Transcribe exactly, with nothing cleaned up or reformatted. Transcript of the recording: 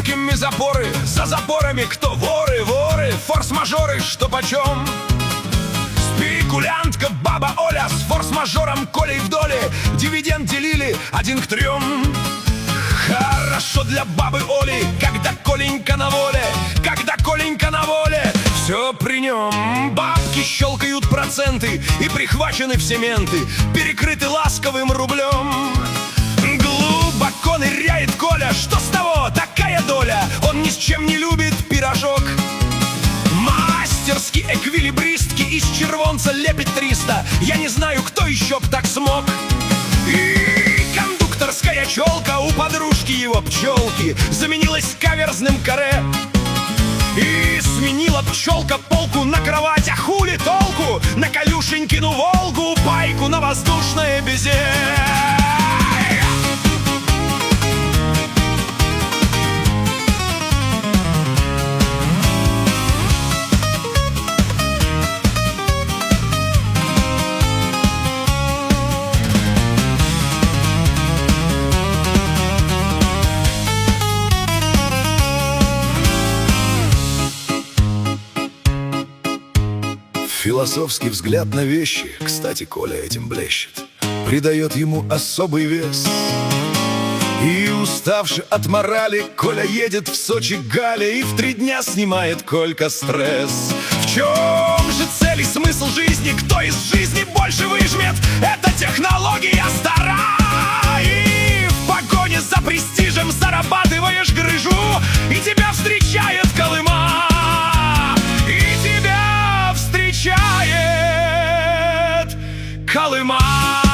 громкими запоры. За запорами кто воры, воры, форс-мажоры, что почем? Спекулянтка баба Оля с форс-мажором Колей в доле дивиденд делили один к трем. Хорошо для бабы Оли, когда Коленька на воле, когда Коленька на воле, все при нем. Бабки щелкают проценты и прихвачены все менты, перекрыты ласковым рублем. Глубоко ныряет Коля, что с того, такая доля, он ни с чем не любит пирожок. Мастерски эквилибристки из червонца лепит триста, я не знаю, кто еще б так смог. И кондукторская челка у подружки его пчелки заменилась каверзным каре. И сменила пчелка полку на кровать, а хули толку? На Калюшенькину Волгу пайку на воздушное безе. Философский взгляд на вещи, кстати, Коля этим блещет, придает ему особый вес. И уставший от морали, Коля едет в Сочи Галя и в три дня снимает Колька стресс. В чем же цель и смысл жизни? Кто из жизни больше выжмет? Это технология стара. И в погоне за престижем зарабатываешь грыжу, и тебя встречает Колыма. Колыма.